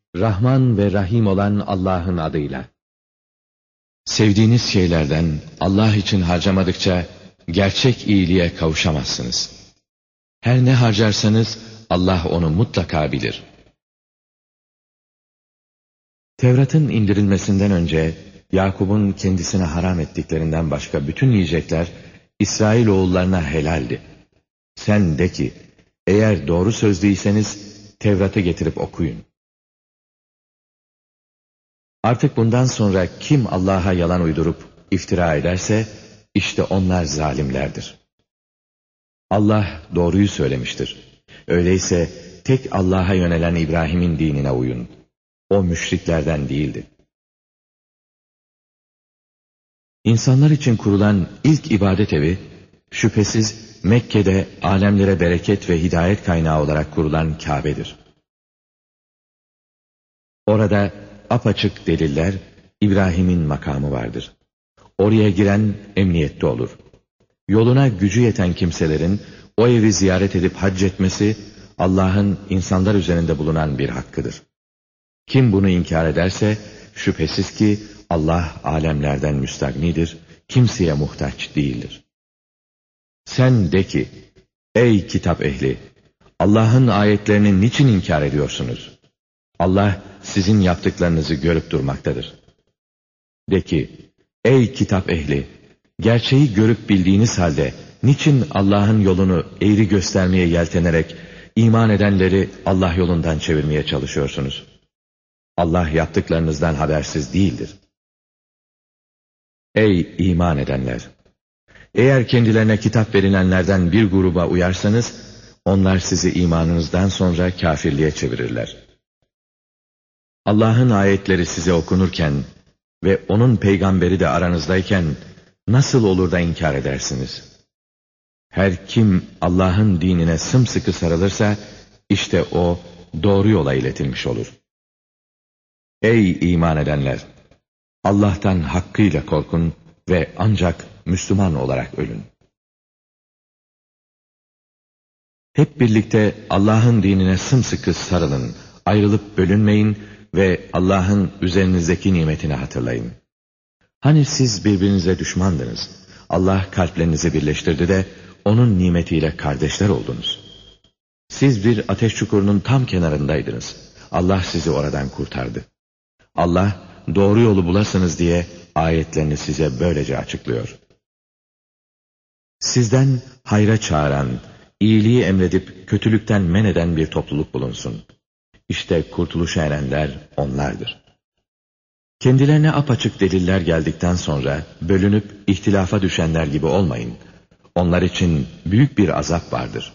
Rahman ve Rahim olan Allah'ın adıyla. Sevdiğiniz şeylerden Allah için harcamadıkça gerçek iyiliğe kavuşamazsınız. Her ne harcarsanız Allah onu mutlaka bilir. Tevrat'ın indirilmesinden önce Yakup'un kendisine haram ettiklerinden başka bütün yiyecekler İsrailoğullarına helaldi. Sen de ki, eğer doğru sözlüyseniz Tevrat'ı getirip okuyun. Artık bundan sonra kim Allah'a yalan uydurup iftira ederse, işte onlar zalimlerdir. Allah doğruyu söylemiştir. Öyleyse tek Allah'a yönelen İbrahim'in dinine uyun. O müşriklerden değildi. İnsanlar için kurulan ilk ibadet evi, şüphesiz Mekke'de alemlere bereket ve hidayet kaynağı olarak kurulan Kabe'dir. Orada apaçık deliller, İbrahim'in makamı vardır. Oraya giren emniyette olur. Yoluna gücü yeten kimselerin o evi ziyaret edip hac etmesi, Allah'ın insanlar üzerinde bulunan bir hakkıdır. Kim bunu inkar ederse, şüphesiz ki Allah alemlerden müstagnidir, kimseye muhtaç değildir. Sen de ki, ey kitap ehli! Allah'ın ayetlerini niçin inkar ediyorsunuz? Allah sizin yaptıklarınızı görüp durmaktadır. De ki, ey kitap ehli! Gerçeği görüp bildiğiniz halde, niçin Allah'ın yolunu eğri göstermeye yeltenerek, iman edenleri Allah yolundan çevirmeye çalışıyorsunuz? Allah yaptıklarınızdan habersiz değildir. Ey iman edenler! Eğer kendilerine kitap verilenlerden bir gruba uyarsanız, onlar sizi imanınızdan sonra kafirliğe çevirirler. Allah'ın ayetleri size okunurken ve onun peygamberi de aranızdayken, nasıl olur da inkar edersiniz? Her kim Allah'ın dinine sımsıkı sarılırsa, işte o doğru yola iletilmiş olur. Ey iman edenler! Allah'tan hakkıyla korkun ve ancak Müslüman olarak ölün. Hep birlikte Allah'ın dinine sımsıkı sarılın, ayrılıp bölünmeyin ve Allah'ın üzerinizdeki nimetini hatırlayın. Hani siz birbirinize düşmandınız, Allah kalplerinizi birleştirdi de onun nimetiyle kardeşler oldunuz. Siz bir ateş çukurunun tam kenarındaydınız, Allah sizi oradan kurtardı. Allah doğru yolu bulasınız diye ayetlerini size böylece açıklıyor. Sizden hayra çağıran, iyiliği emredip kötülükten men eden bir topluluk bulunsun. İşte kurtuluşa erenler onlardır. Kendilerine apaçık deliller geldikten sonra bölünüp ihtilafa düşenler gibi olmayın. Onlar için büyük bir azap vardır.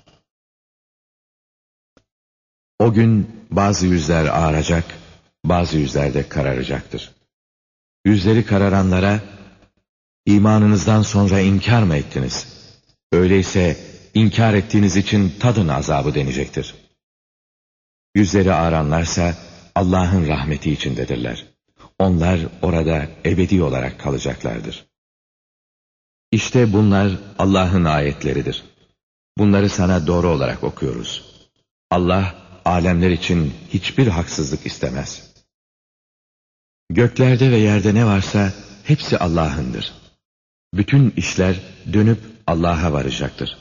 O gün bazı yüzler ağaracak, bazı yüzler de kararacaktır. Yüzleri kararanlara, imanınızdan sonra inkar mı ettiniz? Öyleyse inkar ettiğiniz için tadın azabı denecektir. Yüzleri ağaranlarsa Allah'ın rahmeti içindedirler. Onlar orada ebedi olarak kalacaklardır. İşte bunlar Allah'ın ayetleridir. Bunları sana doğru olarak okuyoruz. Allah alemler için hiçbir haksızlık istemez. Göklerde ve yerde ne varsa hepsi Allah'ındır. Bütün işler dönüp Allah'a varacaktır.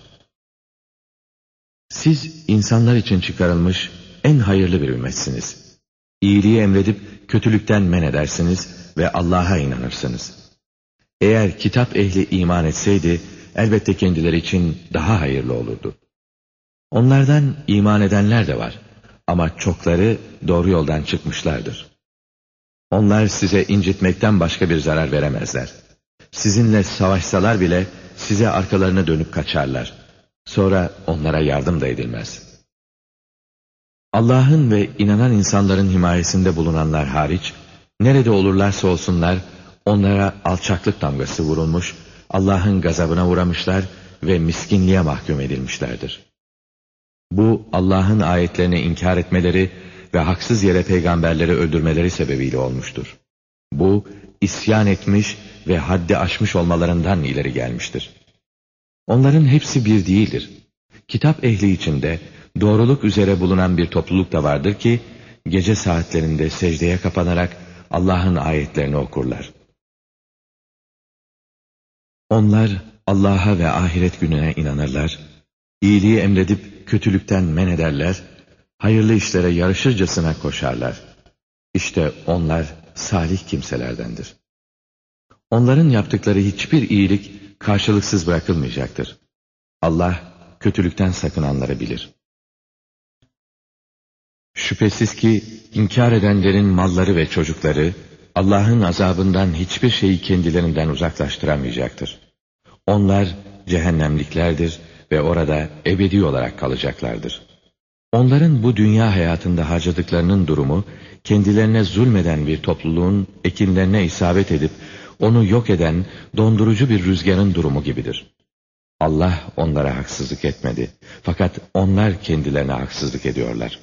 Siz insanlar için çıkarılmış en hayırlı bir ümmetsiniz. İyiliği emredip kötülükten men edersiniz ve Allah'a inanırsınız. Eğer kitap ehli iman etseydi, elbette kendileri için daha hayırlı olurdu. Onlardan iman edenler de var ama çokları doğru yoldan çıkmışlardır. Onlar size incitmekten başka bir zarar veremezler. Sizinle savaşsalar bile size arkalarını dönüp kaçarlar. Sonra onlara yardım da edilmez. Allah'ın ve inanan insanların himayesinde bulunanlar hariç, nerede olurlarsa olsunlar, onlara alçaklık damgası vurulmuş, Allah'ın gazabına uğramışlar ve miskinliğe mahkum edilmişlerdir. Bu, Allah'ın ayetlerini inkar etmeleri ve haksız yere peygamberleri öldürmeleri sebebiyle olmuştur. Bu, isyan etmiş ve haddi aşmış olmalarından ileri gelmiştir. Onların hepsi bir değildir. Kitap ehli içinde doğruluk üzere bulunan bir topluluk da vardır ki, gece saatlerinde secdeye kapanarak Allah'ın ayetlerini okurlar. Onlar Allah'a ve ahiret gününe inanırlar, iyiliği emredip kötülükten men ederler, hayırlı işlere yarışırcasına koşarlar. İşte onlar salih kimselerdendir. Onların yaptıkları hiçbir iyilik karşılıksız bırakılmayacaktır. Allah kötülükten sakınanları bilir. Şüphesiz ki inkar edenlerin malları ve çocukları Allah'ın azabından hiçbir şeyi kendilerinden uzaklaştıramayacaktır. Onlar cehennemliklerdir ve orada ebedi olarak kalacaklardır. Onların bu dünya hayatında harcadıklarının durumu, kendilerine zulmeden bir topluluğun ekinlerine isabet edip onu yok eden dondurucu bir rüzgarın durumu gibidir. Allah onlara haksızlık etmedi. Fakat onlar kendilerine haksızlık ediyorlar.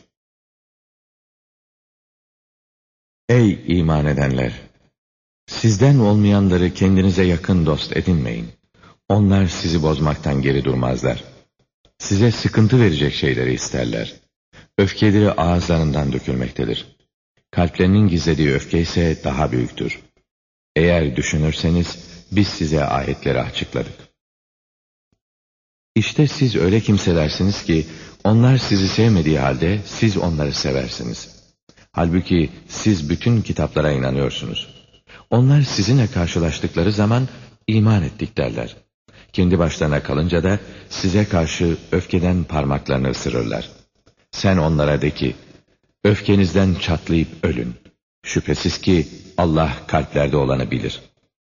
Ey iman edenler! Sizden olmayanları kendinize yakın dost edinmeyin. Onlar sizi bozmaktan geri durmazlar. Size sıkıntı verecek şeyleri isterler. Öfkeleri ağızlarından dökülmektedir. Kalplerinin gizlediği öfke ise daha büyüktür. Eğer düşünürseniz biz size ayetleri açıkladık. İşte siz öyle kimselersiniz ki onlar sizi sevmediği halde siz onları seversiniz. Halbuki siz bütün kitaplara inanıyorsunuz. Onlar sizinle karşılaştıkları zaman iman ettik derler. Kendi başlarına kalınca da size karşı öfkeden parmaklarını ısırırlar. Sen onlara de ki, öfkenizden çatlayıp ölün. Şüphesiz ki Allah kalplerde olanı bilir.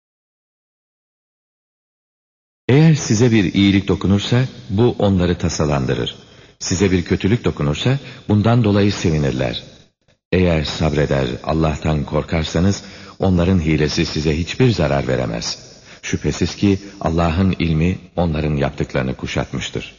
Eğer size bir iyilik dokunursa bu onları tasalandırır. Size bir kötülük dokunursa bundan dolayı sevinirler. Eğer sabreder, Allah'tan korkarsanız onların hilesi size hiçbir zarar veremez. Şüphesiz ki Allah'ın ilmi onların yaptıklarını kuşatmıştır.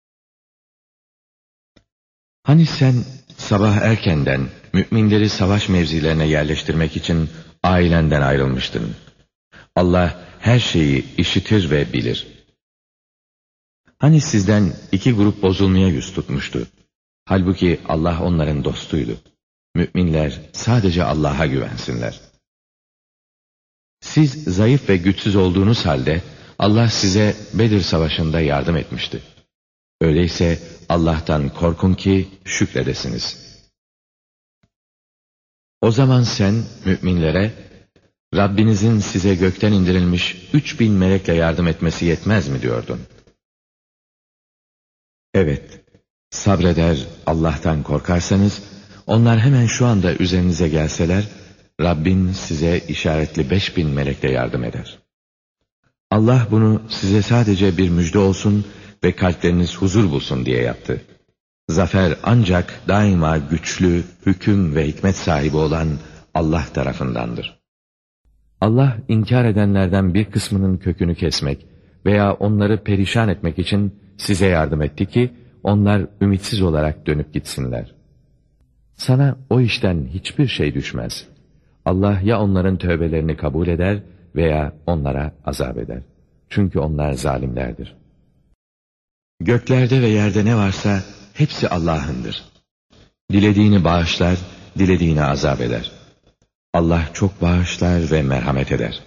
Hani sen sabah erkenden müminleri savaş mevzilerine yerleştirmek için ailenden ayrılmıştın. Allah her şeyi işitir ve bilir. Hani sizden iki grup bozulmaya yüz tutmuştu. Halbuki Allah onların dostuydu. Müminler sadece Allah'a güvensinler. Siz zayıf ve güçsüz olduğunuz halde Allah size Bedir Savaşı'nda yardım etmişti. Öyleyse Allah'tan korkun ki şükredesiniz. O zaman sen müminlere, Rabbinizin size gökten indirilmiş 3000 melekle yardım etmesi yetmez mi diyordun? Evet, sabreder Allah'tan korkarsanız, onlar hemen şu anda üzerinize gelseler, Rabbin size işaretli 5000 melekle yardım eder. Allah bunu size sadece bir müjde olsun ve kalpleriniz huzur bulsun diye yaptı. Zafer ancak daima güçlü, hüküm ve hikmet sahibi olan Allah tarafındandır. Allah inkar edenlerden bir kısmının kökünü kesmek veya onları perişan etmek için size yardım etti ki onlar ümitsiz olarak dönüp gitsinler. Sana o işten hiçbir şey düşmez. Allah ya onların tövbelerini kabul eder veya onlara azap eder. Çünkü onlar zalimlerdir. Göklerde ve yerde ne varsa hepsi Allah'ındır. Dilediğini bağışlar, dilediğini azap eder. Allah çok bağışlar ve merhamet eder.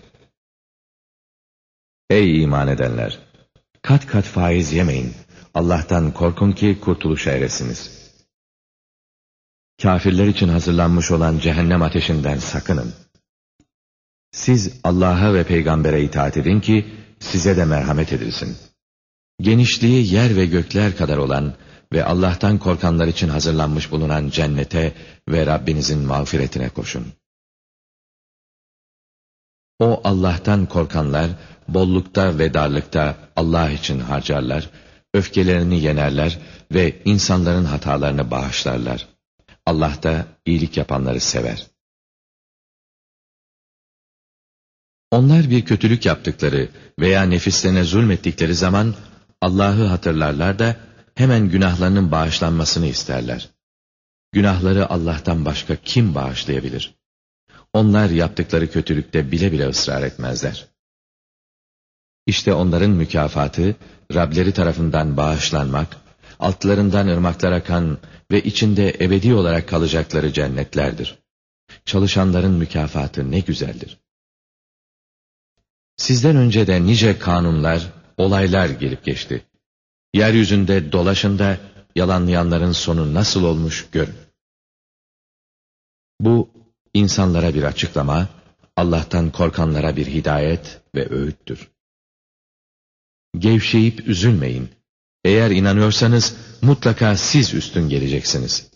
Ey iman edenler! Kat kat faiz yemeyin. Allah'tan korkun ki kurtuluşa eresiniz. Kafirler için hazırlanmış olan cehennem ateşinden sakının. Siz Allah'a ve peygambere itaat edin ki size de merhamet edilsin. Genişliği yer ve gökler kadar olan ve Allah'tan korkanlar için hazırlanmış bulunan cennete ve Rabbinizin mağfiretine koşun. O Allah'tan korkanlar bollukta ve darlıkta Allah için harcarlar, öfkelerini yenerler ve insanların hatalarını bağışlarlar. Allah da iyilik yapanları sever. Onlar bir kötülük yaptıkları veya nefislerine zulmettikleri zaman Allah'ı hatırlarlar da hemen günahlarının bağışlanmasını isterler. Günahları Allah'tan başka kim bağışlayabilir? Onlar yaptıkları kötülükte bile bile ısrar etmezler. İşte onların mükafatı, Rableri tarafından bağışlanmak, altlarından ırmaklar akan ve içinde ebedi olarak kalacakları cennetlerdir. Çalışanların mükafatı ne güzeldir. Sizden önce de nice kanunlar, olaylar gelip geçti. Yeryüzünde dolaşın da yalanlayanların sonu nasıl olmuş görün. Bu, insanlara bir açıklama, Allah'tan korkanlara bir hidayet ve öğüttür. Gevşeyip üzülmeyin. Eğer inanıyorsanız mutlaka siz üstün geleceksiniz.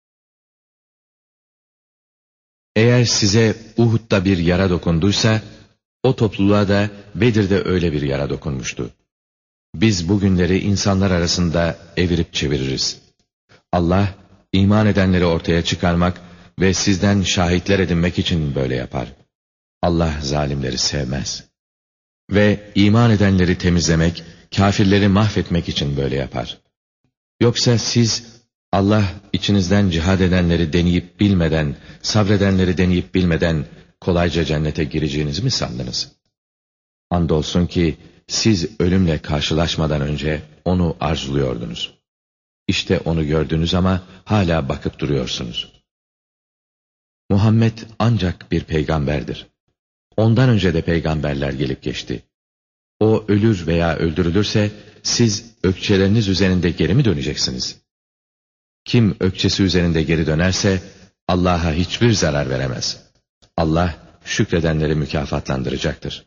Eğer size Uhud'da bir yara dokunduysa, o topluluğa da Bedir'de öyle bir yara dokunmuştu. Biz bu günleri insanlar arasında evirip çeviririz. Allah, iman edenleri ortaya çıkarmak ve sizden şahitler edinmek için böyle yapar. Allah zalimleri sevmez. Ve iman edenleri temizlemek, kafirleri mahvetmek için böyle yapar. Yoksa siz, Allah içinizden cihad edenleri deneyip bilmeden, sabredenleri deneyip bilmeden kolayca cennete gireceğinizi mi sandınız? Andolsun ki siz ölümle karşılaşmadan önce onu arzuluyordunuz. İşte onu gördünüz ama hala bakıp duruyorsunuz. Muhammed ancak bir peygamberdir. Ondan önce de peygamberler gelip geçti. O ölür veya öldürülürse siz ökçeleriniz üzerinde geri mi döneceksiniz? Kim ökçesi üzerinde geri dönerse Allah'a hiçbir zarar veremez. Allah şükredenleri mükafatlandıracaktır.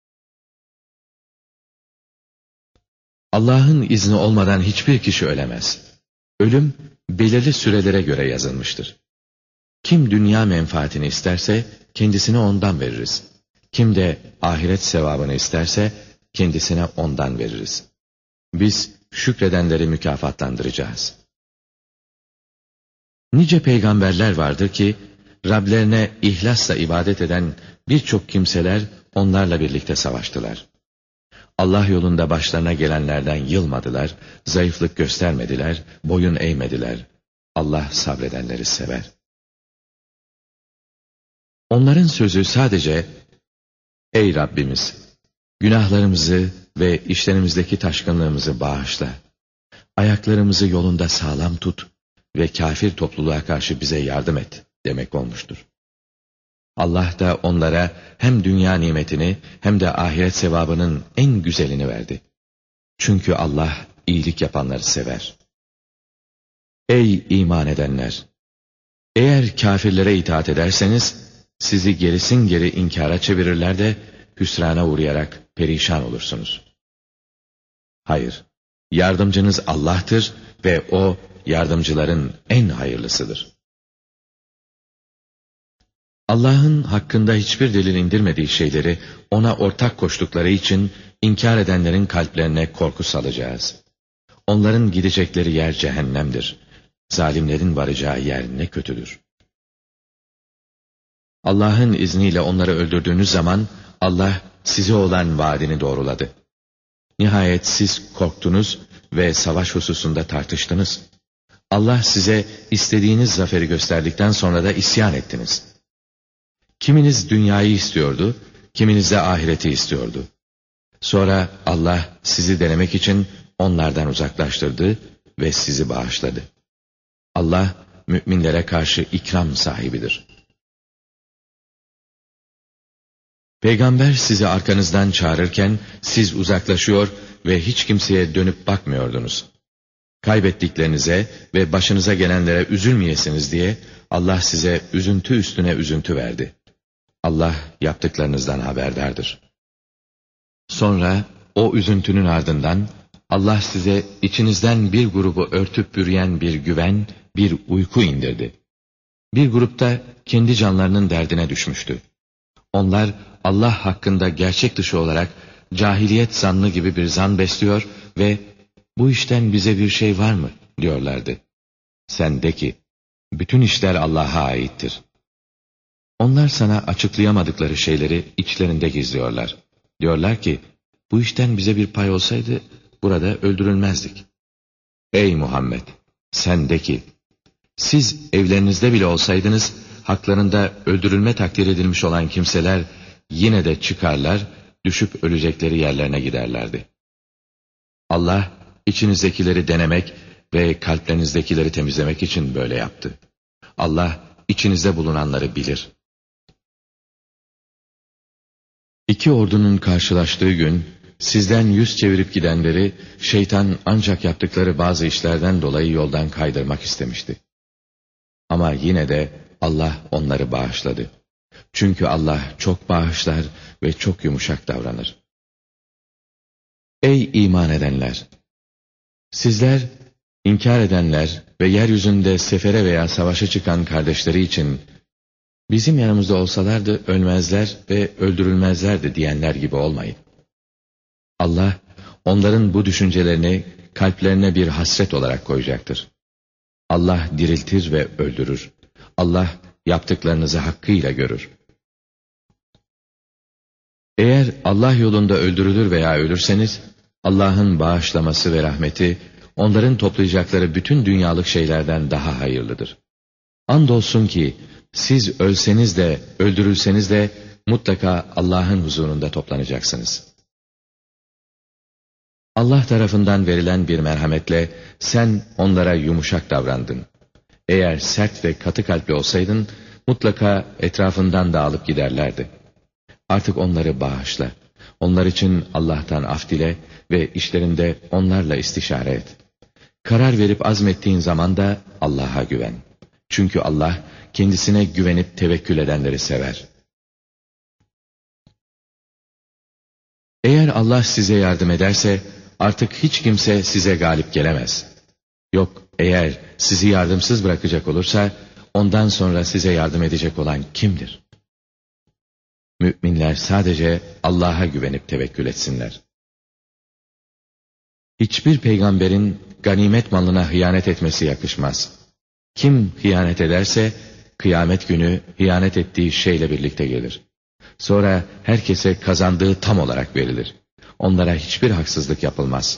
Allah'ın izni olmadan hiçbir kişi ölemez. Ölüm belirli sürelere göre yazılmıştır. Kim dünya menfaatini isterse kendisine ondan veririz. Kim de ahiret sevabını isterse kendisine ondan veririz. Biz şükredenleri mükafatlandıracağız. Nice peygamberler vardır ki Rablerine ihlasla ibadet eden birçok kimseler onlarla birlikte savaştılar. Allah yolunda başlarına gelenlerden yılmadılar, zayıflık göstermediler, boyun eğmediler. Allah sabredenleri sever. Onların sözü sadece, "Ey Rabbimiz, günahlarımızı ve işlerimizdeki taşkınlığımızı bağışla. Ayaklarımızı yolunda sağlam tut ve kafir topluluğa karşı bize yardım et" demek olmuştur. Allah da onlara hem dünya nimetini hem de ahiret sevabının en güzelini verdi. Çünkü Allah iyilik yapanları sever. Ey iman edenler! Eğer kafirlere itaat ederseniz, sizi gerisin geri inkara çevirirler de hüsrana uğrayarak perişan olursunuz. Hayır, yardımcınız Allah'tır ve O yardımcıların en hayırlısıdır. Allah'ın hakkında hiçbir delil indirmediği şeyleri ona ortak koştukları için inkar edenlerin kalplerine korku salacağız. Onların gidecekleri yer cehennemdir. Zalimlerin varacağı yer ne kötüdür. Allah'ın izniyle onları öldürdüğünüz zaman Allah size olan vaadini doğruladı. Nihayet siz korktunuz ve savaş hususunda tartıştınız. Allah size istediğiniz zaferi gösterdikten sonra da isyan ettiniz. Kiminiz dünyayı istiyordu, kiminiz de ahireti istiyordu. Sonra Allah sizi denemek için onlardan uzaklaştırdı ve sizi bağışladı. Allah müminlere karşı ikram sahibidir. Peygamber sizi arkanızdan çağırırken siz uzaklaşıyor ve hiç kimseye dönüp bakmıyordunuz. Kaybettiklerinize ve başınıza gelenlere üzülmeyesiniz diye Allah size üzüntü üstüne üzüntü verdi. Allah yaptıklarınızdan haberdardır. Sonra o üzüntünün ardından Allah size içinizden bir grubu örtüp bürüyen bir güven, bir uyku indirdi. Bir grupta kendi canlarının derdine düşmüştü. Onlar Allah hakkında gerçek dışı olarak cahiliyet zannı gibi bir zan besliyor ve "Bu işten bize bir şey var mı?" diyorlardı. Sen de ki, bütün işler Allah'a aittir. Onlar sana açıklayamadıkları şeyleri içlerinde gizliyorlar. Diyorlar ki, bu işten bize bir pay olsaydı burada öldürülmezdik. Ey Muhammed! Sen de ki, siz evlerinizde bile olsaydınız, haklarında öldürülme takdir edilmiş olan kimseler yine de çıkarlar, düşüp ölecekleri yerlerine giderlerdi. Allah, içinizdekileri denemek ve kalplerinizdekileri temizlemek için böyle yaptı. Allah içinizde bulunanları bilir. İki ordunun karşılaştığı gün, sizden yüz çevirip gidenleri, şeytan ancak yaptıkları bazı işlerden dolayı yoldan kaydırmak istemişti. Ama yine de Allah onları bağışladı. Çünkü Allah çok bağışlar ve çok yumuşak davranır. Ey iman edenler! Sizler, inkar edenler ve yeryüzünde sefere veya savaşa çıkan kardeşleri için, bizim yanımızda olsalardı ölmezler ve öldürülmezlerdi diyenler gibi olmayın. Allah, onların bu düşüncelerini kalplerine bir hasret olarak koyacaktır. Allah diriltir ve öldürür. Allah yaptıklarınızı hakkıyla görür. Eğer Allah yolunda öldürülür veya ölürseniz, Allah'ın bağışlaması ve rahmeti, onların toplayacakları bütün dünyalık şeylerden daha hayırlıdır. Andolsun ki, siz ölseniz de, öldürülseniz de, mutlaka Allah'ın huzurunda toplanacaksınız. Allah tarafından verilen bir merhametle, sen onlara yumuşak davrandın. Eğer sert ve katı kalpli olsaydın, mutlaka etrafından dağılıp giderlerdi. Artık onları bağışla. Onlar için Allah'tan af dile ve işlerinde onlarla istişare et. Karar verip azmettiğin zaman da Allah'a güven. Çünkü Allah kendisine güvenip tevekkül edenleri sever. Eğer Allah size yardım ederse artık hiç kimse size galip gelemez. Yok, eğer sizi yardımsız bırakacak olursa ondan sonra size yardım edecek olan kimdir? Müminler sadece Allah'a güvenip tevekkül etsinler. Hiçbir peygamberin ganimet malına hıyanet etmesi yakışmaz. Kim hıyanet ederse, kıyamet günü hıyanet ettiği şeyle birlikte gelir. Sonra herkese kazandığı tam olarak verilir. Onlara hiçbir haksızlık yapılmaz.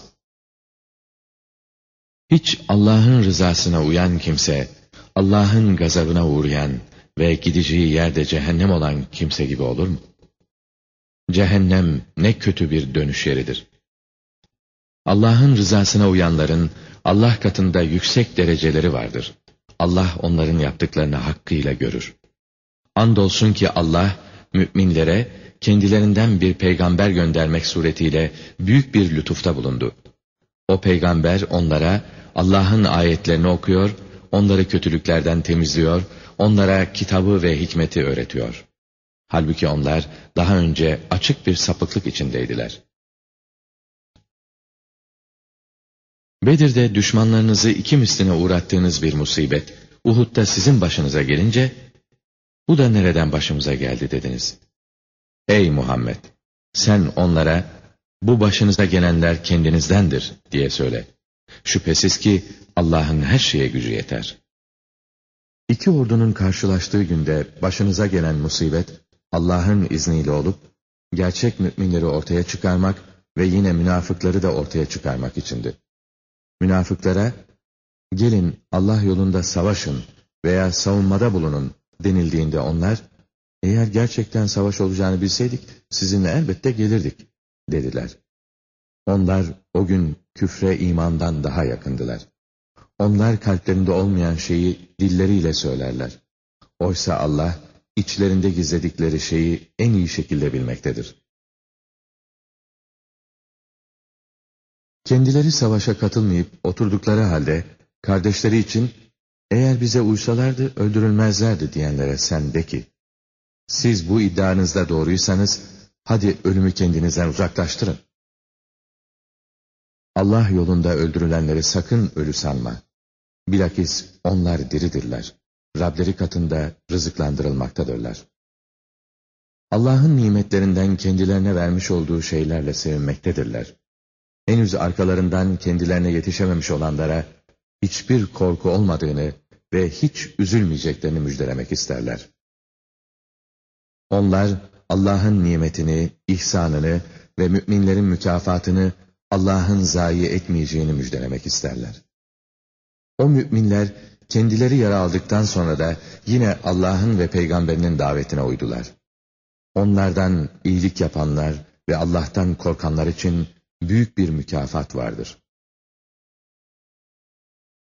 Hiç Allah'ın rızasına uyan kimse, Allah'ın gazabına uğrayan ve gideceği yerde cehennem olan kimse gibi olur mu? Cehennem ne kötü bir dönüş yeridir. Allah'ın rızasına uyanların Allah katında yüksek dereceleri vardır. Allah onların yaptıklarını hakkıyla görür. Andolsun ki Allah müminlere kendilerinden bir peygamber göndermek suretiyle büyük bir lütufta bulundu. O peygamber onlara Allah'ın ayetlerini okuyor, onları kötülüklerden temizliyor, onlara kitabı ve hikmeti öğretiyor. Halbuki onlar daha önce açık bir sapıklık içindeydiler. Bedir'de düşmanlarınızı iki misline uğrattığınız bir musibet, Uhud'da sizin başınıza gelince, bu da nereden başımıza geldi dediniz. Ey Muhammed! Sen onlara, bu başınıza gelenler kendinizdendir diye söyle. Şüphesiz ki Allah'ın her şeye gücü yeter. İki ordunun karşılaştığı günde başınıza gelen musibet, Allah'ın izniyle olup, gerçek müminleri ortaya çıkarmak ve yine münafıkları da ortaya çıkarmak içindi. Münafıklara, gelin Allah yolunda savaşın veya savunmada bulunun denildiğinde onlar, eğer gerçekten savaş olacağını bilseydik sizinle elbette gelirdik dediler. Onlar o gün küfre imandan daha yakındılar. Onlar kalplerinde olmayan şeyi dilleriyle söylerler. Oysa Allah içlerinde gizledikleri şeyi en iyi şekilde bilmektedir. Kendileri savaşa katılmayıp oturdukları halde kardeşleri için eğer bize uysalardı öldürülmezlerdi diyenlere sen de ki, siz bu iddianızda doğruysanız hadi ölümü kendinizden uzaklaştırın. Allah yolunda öldürülenleri sakın ölü sanma. Bilakis onlar diridirler. Rableri katında rızıklandırılmaktadırlar. Allah'ın nimetlerinden kendilerine vermiş olduğu şeylerle sevinmektedirler. Henüz arkalarından kendilerine yetişememiş olanlara hiçbir korku olmadığını ve hiç üzülmeyeceklerini müjdelemek isterler. Onlar Allah'ın nimetini, ihsanını ve müminlerin mükafatını Allah'ın zayi etmeyeceğini müjdelemek isterler. O müminler kendileri yara aldıktan sonra da yine Allah'ın ve peygamberinin davetine uydular. Onlardan iyilik yapanlar ve Allah'tan korkanlar için büyük bir mükafat vardır.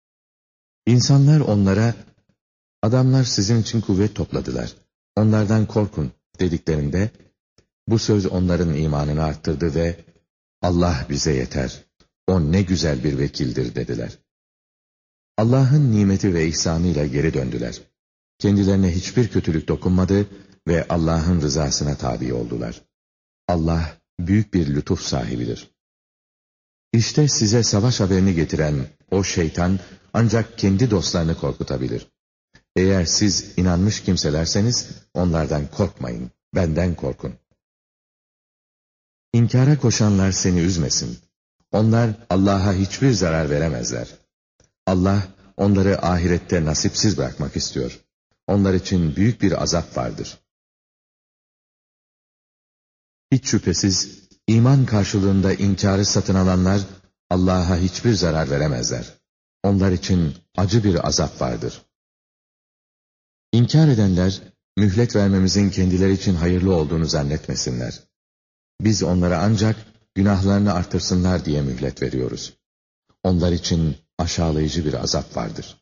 İnsanlar onlara, adamlar sizin için kuvvet topladılar, onlardan korkun dediklerinde, bu söz onların imanını arttırdı ve Allah bize yeter, o ne güzel bir vekildir dediler. Allah'ın nimeti ve ihsanıyla geri döndüler. Kendilerine hiçbir kötülük dokunmadı ve Allah'ın rızasına tabi oldular. Allah büyük bir lütuf sahibidir. İşte size savaş haberini getiren o şeytan ancak kendi dostlarını korkutabilir. Eğer siz inanmış kimselerseniz onlardan korkmayın, benden korkun. İnkara koşanlar seni üzmesin. Onlar Allah'a hiçbir zarar veremezler. Allah onları ahirette nasipsiz bırakmak istiyor. Onlar için büyük bir azap vardır. Hiç şüphesiz iman karşılığında inkarı satın alanlar Allah'a hiçbir zarar veremezler. Onlar için acı bir azap vardır. İnkar edenler mühlet vermemizin kendileri için hayırlı olduğunu zannetmesinler. Biz onlara ancak günahlarını artırsınlar diye mühlet veriyoruz. Onlar için aşağılayıcı bir azap vardır.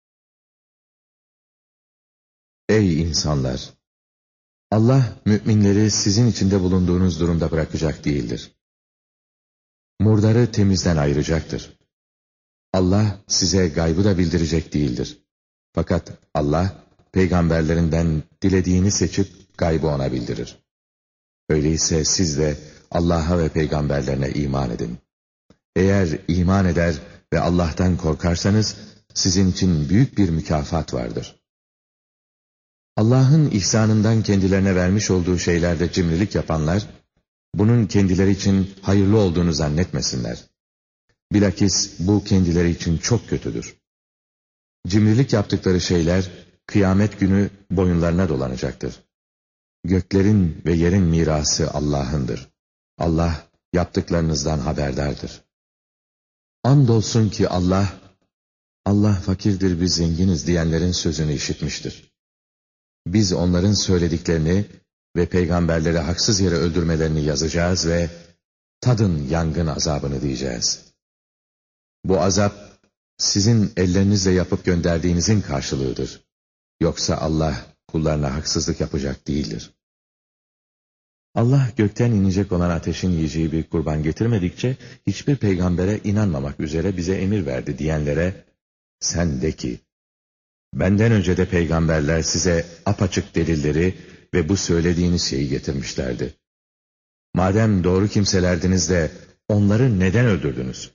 Ey insanlar! Allah müminleri sizin içinde bulunduğunuz durumda bırakacak değildir. Murdarı temizden ayıracaktır. Allah size gaybı da bildirecek değildir. Fakat Allah peygamberlerinden dilediğini seçip gaybı ona bildirir. Öyleyse siz de Allah'a ve peygamberlerine iman edin. Eğer iman eder ve Allah'tan korkarsanız sizin için büyük bir mükafat vardır. Allah'ın ihsanından kendilerine vermiş olduğu şeylerde cimrilik yapanlar, bunun kendileri için hayırlı olduğunu zannetmesinler. Bilakis bu kendileri için çok kötüdür. Cimrilik yaptıkları şeyler, kıyamet günü boyunlarına dolanacaktır. Göklerin ve yerin mirası Allah'ındır. Allah yaptıklarınızdan haberdardır. Andolsun ki Allah fakirdir biz zenginiz diyenlerin sözünü işitmiştir. Biz onların söylediklerini ve peygamberleri haksız yere öldürmelerini yazacağız ve tadın yangın azabını diyeceğiz. Bu azap sizin ellerinizle yapıp gönderdiğinizin karşılığıdır. Yoksa Allah kullarına haksızlık yapacak değildir. Allah gökten inecek olan ateşin yiyeceği bir kurban getirmedikçe hiçbir peygambere inanmamak üzere bize emir verdi diyenlere sen de ki benden önce de peygamberler size apaçık delilleri ve bu söylediğiniz şeyi getirmişlerdi. Madem doğru kimselerdiniz de onları neden öldürdünüz?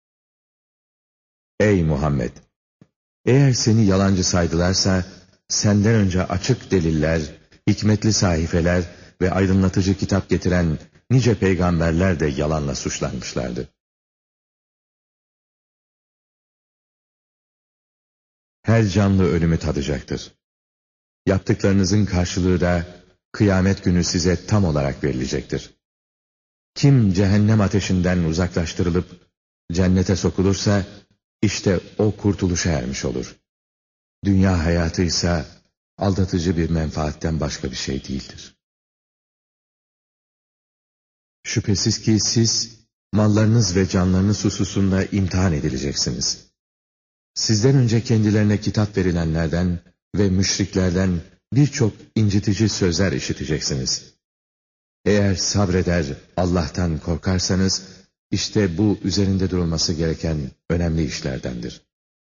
Ey Muhammed! Eğer seni yalancı saydılarsa senden önce açık deliller, hikmetli sahifeler ve aydınlatıcı kitap getiren nice peygamberler de yalanla suçlanmışlardı. Her canlı ölümü tadacaktır. Yaptıklarınızın karşılığı da kıyamet günü size tam olarak verilecektir. Kim cehennem ateşinden uzaklaştırılıp cennete sokulursa işte o kurtuluşa ermiş olur. Dünya hayatı ise aldatıcı bir menfaatten başka bir şey değildir. Şüphesiz ki siz mallarınız ve canlarınız hususunda imtihan edileceksiniz. Sizden önce kendilerine kitap verilenlerden ve müşriklerden birçok incitici sözler işiteceksiniz. Eğer sabreder, Allah'tan korkarsanız, işte bu üzerinde durulması gereken önemli işlerdendir.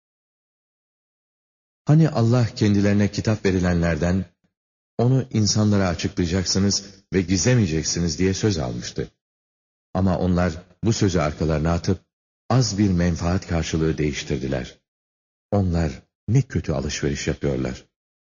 Hani Allah kendilerine kitap verilenlerden, onu insanlara açıklayacaksınız ve gizlemeyeceksiniz diye söz almıştı. Ama onlar bu sözü arkalarına atıp, az bir menfaat karşılığı değiştirdiler. Onlar ne kötü alışveriş yapıyorlar.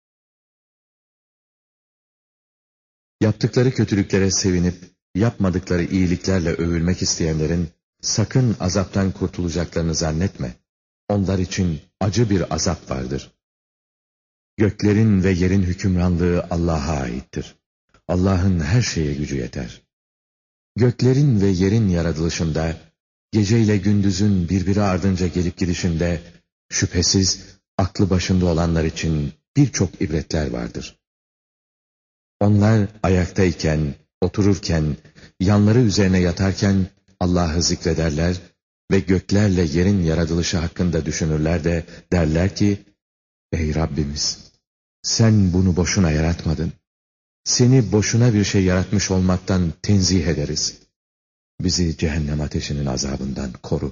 Yaptıkları kötülüklere sevinip, yapmadıkları iyiliklerle övülmek isteyenlerin, sakın azaptan kurtulacaklarını zannetme. Onlar için acı bir azap vardır. Göklerin ve yerin hükümranlığı Allah'a aittir. Allah'ın her şeye gücü yeter. Göklerin ve yerin yaratılışında, geceyle gündüzün birbiri ardınca gelip gidişinde, şüphesiz aklı başında olanlar için birçok ibretler vardır. Onlar ayaktayken, otururken, yanları üzerine yatarken Allah'ı zikrederler ve göklerle yerin yaratılışı hakkında düşünürler de derler ki, ey Rabbimiz, sen bunu boşuna yaratmadın. Seni boşuna bir şey yaratmış olmaktan tenzih ederiz. Bizi cehennem ateşinin azabından koru.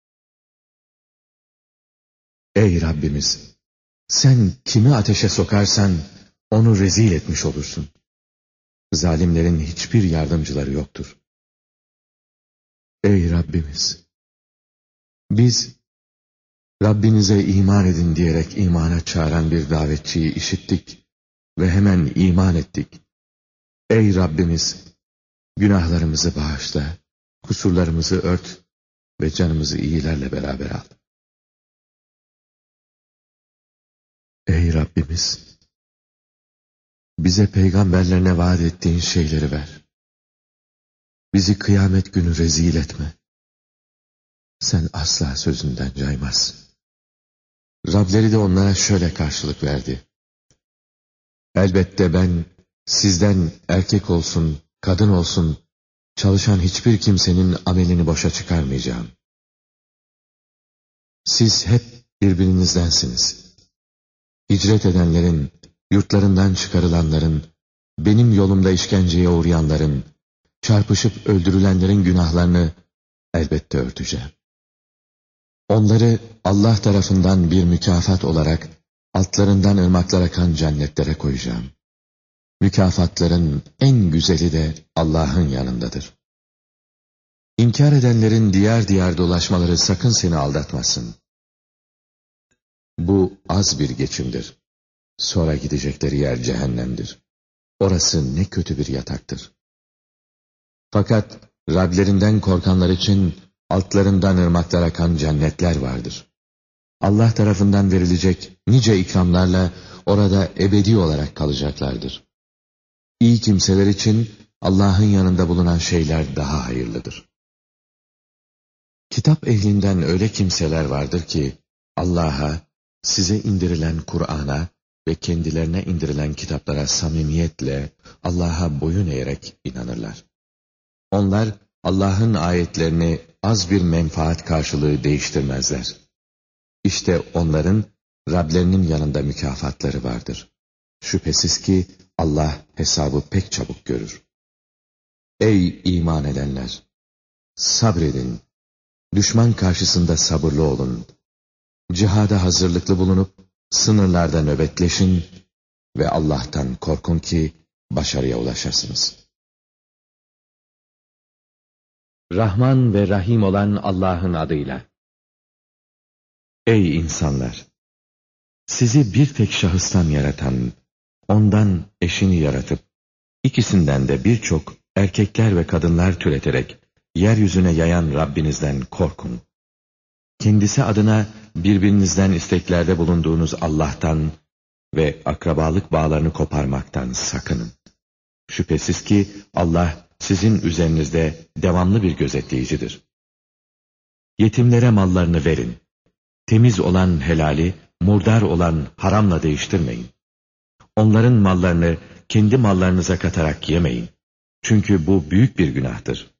Ey Rabbimiz! Sen kimi ateşe sokarsan onu rezil etmiş olursun. Zalimlerin hiçbir yardımcıları yoktur. Ey Rabbimiz! Biz Rabbinize iman edin diyerek imana çağıran bir davetçiyi işittik ve hemen iman ettik. Ey Rabbimiz! Günahlarımızı bağışla, kusurlarımızı ört ve canımızı iyilerle beraber al. Ey Rabbimiz! Bize peygamberlerine vaat ettiğin şeyleri ver. Bizi kıyamet günü rezil etme. Sen asla sözünden caymazsın. Rableri de onlara şöyle karşılık verdi. Elbette ben sizden erkek olsun, kadın olsun, çalışan hiçbir kimsenin amelini boşa çıkarmayacağım. Siz hep birbirinizdensiniz. Hicret edenlerin, yurtlarından çıkarılanların, benim yolumda işkenceye uğrayanların, çarpışıp öldürülenlerin günahlarını elbette örteceğim. Onları Allah tarafından bir mükafat olarak altlarından ırmaklar akan cennetlere koyacağım. Mükafatların en güzeli de Allah'ın yanındadır. İnkar edenlerin diyar diyar dolaşmaları sakın seni aldatmasın. Bu az bir geçimdir. Sonra gidecekleri yer cehennemdir. Orası ne kötü bir yataktır. Fakat Rablerinden korkanlar için altlarından ırmaklar akan cennetler vardır. Allah tarafından verilecek nice ikramlarla orada ebedi olarak kalacaklardır. İyi kimseler için Allah'ın yanında bulunan şeyler daha hayırlıdır. Kitap ehlinden öyle kimseler vardır ki Allah'a, size indirilen Kur'an'a ve kendilerine indirilen kitaplara samimiyetle, Allah'a boyun eğerek inanırlar. Onlar Allah'ın ayetlerini az bir menfaat karşılığı değiştirmezler. İşte onların Rablerinin yanında mükafatları vardır. Şüphesiz ki Allah hesabı pek çabuk görür. Ey iman edenler! Sabredin, düşman karşısında sabırlı olun. Cihada hazırlıklı bulunup sınırlarda nöbetleşin ve Allah'tan korkun ki başarıya ulaşasınız. Rahman ve Rahim olan Allah'ın adıyla. Ey insanlar! Sizi bir tek şahıstan yaratan, ondan eşini yaratıp, ikisinden de birçok erkekler ve kadınlar türeterek, yeryüzüne yayan Rabbinizden korkun. Kendisi adına birbirinizden isteklerde bulunduğunuz Allah'tan ve akrabalık bağlarını koparmaktan sakının. Şüphesiz ki Allah sizin üzerinizde devamlı bir gözetleyicidir. Yetimlere mallarını verin. Temiz olan helali, murdar olan haramla değiştirmeyin. Onların mallarını kendi mallarınıza katarak yemeyin. Çünkü bu büyük bir günahtır.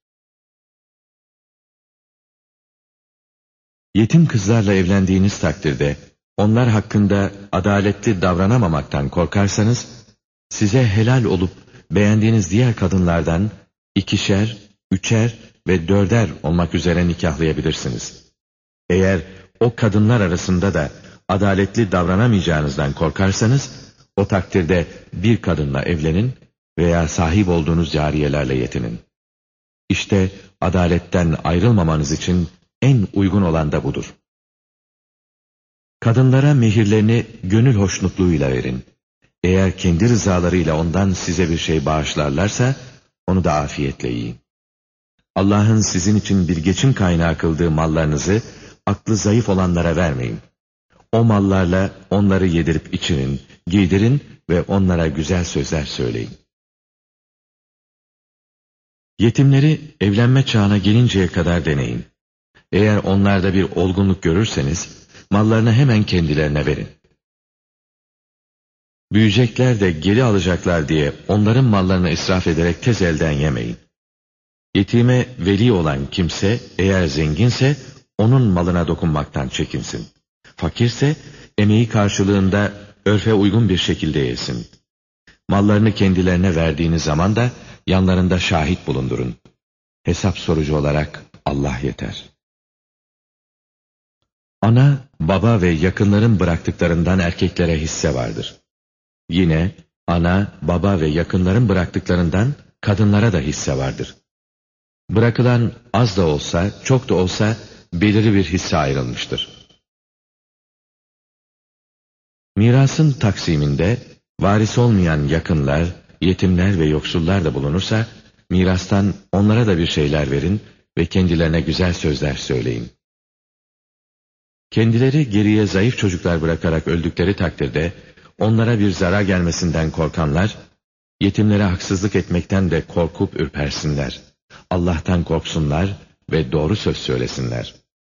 Yetim kızlarla evlendiğiniz takdirde, onlar hakkında adaletli davranamamaktan korkarsanız, size helal olup beğendiğiniz diğer kadınlardan 2'şer, 3'er ve 4'er olmak üzere nikahlayabilirsiniz. Eğer o kadınlar arasında da adaletli davranamayacağınızdan korkarsanız, o takdirde bir kadınla evlenin veya sahip olduğunuz cariyelerle yetinin. İşte adaletten ayrılmamanız için en uygun olan da budur. Kadınlara mehirlerini gönül hoşnutluğuyla verin. Eğer kendi rızalarıyla ondan size bir şey bağışlarlarsa, onu da afiyetle yiyin. Allah'ın sizin için bir geçim kaynağı kıldığı mallarınızı, aklı zayıf olanlara vermeyin. O mallarla onları yedirip içirin, giydirin ve onlara güzel sözler söyleyin. Yetimleri evlenme çağına gelinceye kadar deneyin. Eğer onlarda bir olgunluk görürseniz, mallarını hemen kendilerine verin. Büyüyecekler de geri alacaklar diye onların mallarını israf ederek tez elden yemeyin. Yetime veli olan kimse eğer zenginse onun malına dokunmaktan çekinsin. Fakirse emeği karşılığında örfe uygun bir şekilde yesin. Mallarını kendilerine verdiğiniz zaman da yanlarında şahit bulundurun. Hesap sorucu olarak Allah yeter. Ana, baba ve yakınların bıraktıklarından erkeklere hisse vardır. Yine ana, baba ve yakınların bıraktıklarından kadınlara da hisse vardır. Bırakılan az da olsa, çok da olsa belirli bir hisse ayrılmıştır. Mirasın taksiminde varis olmayan yakınlar, yetimler ve yoksullar da bulunursa, mirastan onlara da bir şeyler verin ve kendilerine güzel sözler söyleyin. Kendileri geriye zayıf çocuklar bırakarak öldükleri takdirde, onlara bir zarar gelmesinden korkanlar, yetimlere haksızlık etmekten de korkup ürpersinler. Allah'tan korksunlar ve doğru söz söylesinler.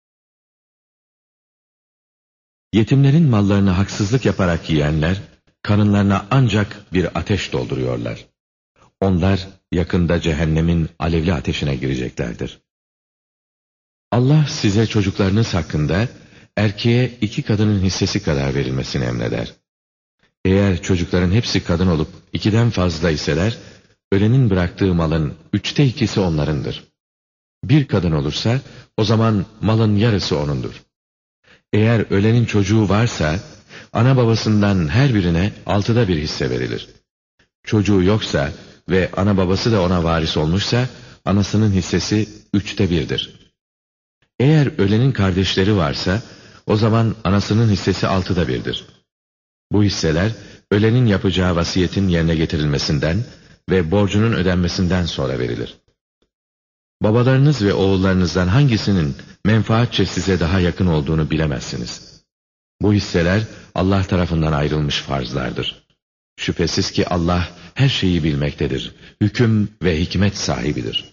Yetimlerin mallarını haksızlık yaparak yiyenler, karınlarına ancak bir ateş dolduruyorlar. Onlar yakında cehennemin alevli ateşine gireceklerdir. Allah size çocuklarınız hakkında erkeğe 2 kadının hissesi kadar verilmesini emreder. Eğer çocukların hepsi kadın olup 2'den fazla iseler, ölenin bıraktığı malın 3'te 2'si onlarındır. Bir kadın olursa, o zaman malın yarısı onundur. Eğer ölenin çocuğu varsa, ana babasından her birine 6'da 1 hisse verilir. Çocuğu yoksa ve ana babası da ona varis olmuşsa, anasının hissesi 3'te 1'dir. Eğer ölenin kardeşleri varsa, o zaman anasının hissesi 6'da 1'dir. Bu hisseler, ölenin yapacağı vasiyetin yerine getirilmesinden ve borcunun ödenmesinden sonra verilir. Babalarınız ve oğullarınızdan hangisinin menfaatçe size daha yakın olduğunu bilemezsiniz. Bu hisseler Allah tarafından ayrılmış farzlardır. Şüphesiz ki Allah her şeyi bilmektedir, hüküm ve hikmet sahibidir.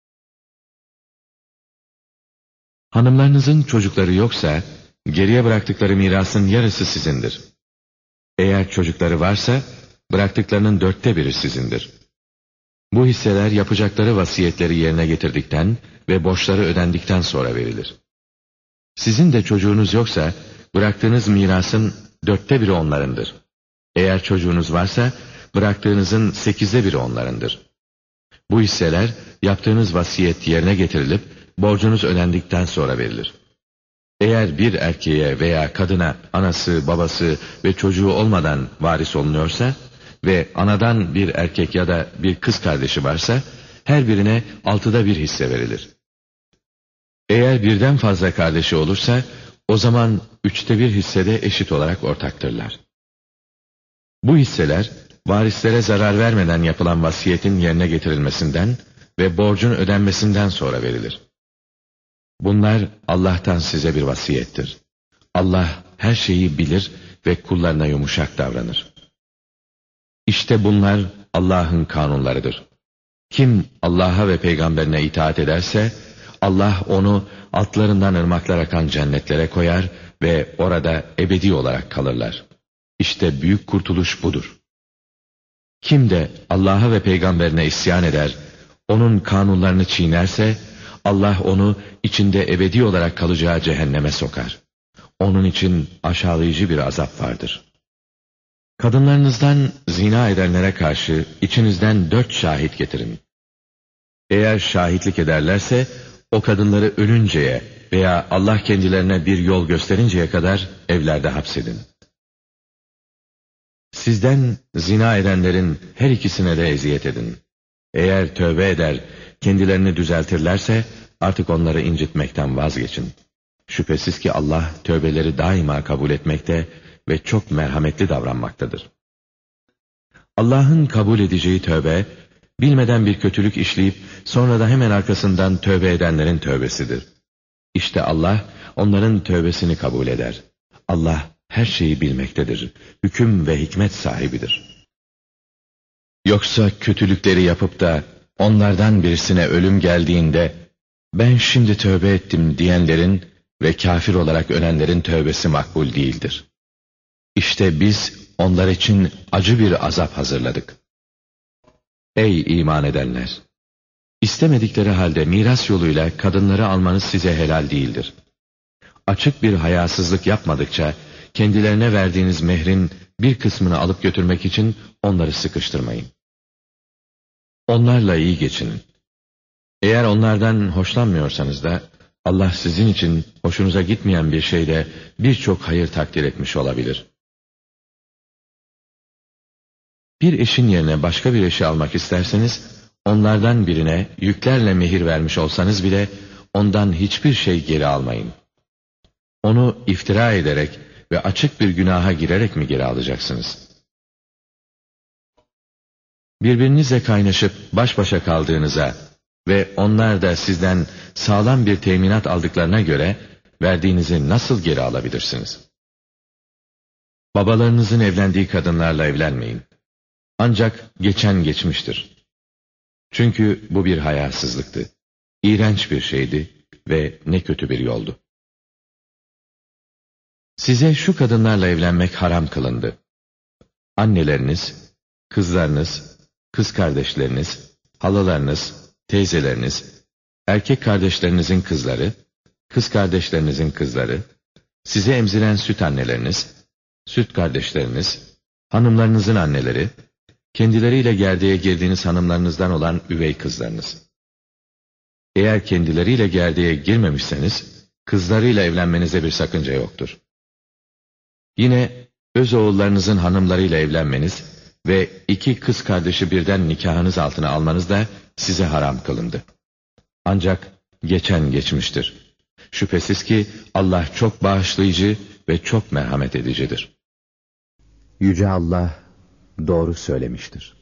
Hanımlarınızın çocukları yoksa, geriye bıraktıkları mirasın yarısı sizindir. Eğer çocukları varsa, bıraktıklarının 4'te 1'i sizindir. Bu hisseler yapacakları vasiyetleri yerine getirdikten ve borçları ödendikten sonra verilir. Sizin de çocuğunuz yoksa, bıraktığınız mirasın 4'te 1'i onlarındır. Eğer çocuğunuz varsa, bıraktığınızın 8'de 1'i onlarındır. Bu hisseler, yaptığınız vasiyet yerine getirilip, borcunuz ödendikten sonra verilir. Eğer bir erkeğe veya kadına anası, babası ve çocuğu olmadan varis olunuyorsa ve anadan bir erkek ya da bir kız kardeşi varsa, her birine 6'da 1 hisse verilir. Eğer birden fazla kardeşi olursa, o zaman 3'te 1 hissede eşit olarak ortaktırlar. Bu hisseler, varislere zarar vermeden yapılan vasiyetin yerine getirilmesinden ve borcun ödenmesinden sonra verilir. Bunlar Allah'tan size bir vasiyettir. Allah her şeyi bilir ve kullarına yumuşak davranır. İşte bunlar Allah'ın kanunlarıdır. Kim Allah'a ve peygamberine itaat ederse, Allah onu altlarından ırmaklar akan cennetlere koyar ve orada ebedi olarak kalırlar. İşte büyük kurtuluş budur. Kim de Allah'a ve peygamberine isyan eder, onun kanunlarını çiğnerse, Allah onu içinde ebedi olarak kalacağı cehenneme sokar. Onun için aşağılayıcı bir azap vardır. Kadınlarınızdan zina edenlere karşı içinizden 4 şahit getirin. Eğer şahitlik ederlerse, o kadınları ölünceye veya Allah kendilerine bir yol gösterinceye kadar evlerde hapsedin. Sizden zina edenlerin her ikisine de eziyet edin. Eğer tövbe eder, kendilerini düzeltirlerse, artık onları incitmekten vazgeçin. Şüphesiz ki Allah tövbeleri daima kabul etmekte ve çok merhametli davranmaktadır. Allah'ın kabul edeceği tövbe, bilmeden bir kötülük işleyip sonra da hemen arkasından tövbe edenlerin tövbesidir. İşte Allah onların tövbesini kabul eder. Allah her şeyi bilmektedir, hüküm ve hikmet sahibidir. Yoksa kötülükleri yapıp da onlardan birisine ölüm geldiğinde, ben şimdi tövbe ettim diyenlerin ve kafir olarak ölenlerin tövbesi makbul değildir. İşte biz onlar için acı bir azap hazırladık. Ey iman edenler! İstemedikleri halde miras yoluyla kadınları almanız size helal değildir. açık bir hayasızlık yapmadıkça, kendilerine verdiğiniz mehrin bir kısmını alıp götürmek için onları sıkıştırmayın. Onlarla iyi geçinin. Eğer onlardan hoşlanmıyorsanız da, Allah sizin için hoşunuza gitmeyen bir şeyle birçok hayır takdir etmiş olabilir. Bir eşin yerine başka bir eşi almak isterseniz, onlardan birine yüklerle mehir vermiş olsanız bile, ondan hiçbir şey geri almayın. Onu iftira ederek ve açık bir günaha girerek mi geri alacaksınız? Birbirinizle kaynaşıp baş başa kaldığınıza ve onlar da sizden sağlam bir teminat aldıklarına göre, verdiğinizi nasıl geri alabilirsiniz? Babalarınızın evlendiği kadınlarla evlenmeyin. Ancak geçen geçmiştir. Çünkü bu bir hayasızlıktı. İğrenç bir şeydi ve ne kötü bir yoldu. Size şu kadınlarla evlenmek haram kılındı: anneleriniz, kızlarınız, kız kardeşleriniz, halalarınız, teyzeleriniz, erkek kardeşlerinizin kızları, kız kardeşlerinizin kızları, size emziren süt anneleriniz, süt kardeşleriniz, hanımlarınızın anneleri, kendileriyle gerdeğe girdiğiniz hanımlarınızdan olan üvey kızlarınız. Eğer kendileriyle gerdeğe girmemişseniz, kızlarıyla evlenmenize bir sakınca yoktur. Yine öz oğullarınızın hanımlarıyla evlenmeniz ve 2 kız kardeşi birden nikahınız altına almanız da size haram kılındı. Ancak geçen geçmiştir. Şüphesiz ki Allah çok bağışlayıcı ve çok merhamet edicidir. Yüce Allah doğru söylemiştir.